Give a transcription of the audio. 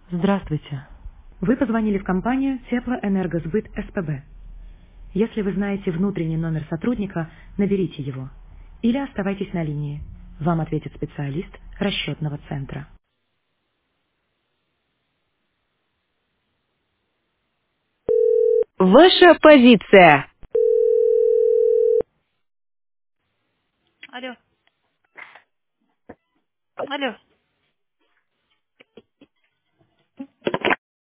Здравствуйте. Вы позвонили в компанию Теплоэнергосбыт СПБ. Если вы знаете внутренний номер сотрудника, наберите его. Или оставайтесь на линии. Вам ответит специалист расчетного центра. Ваша позиция. Алло, алло.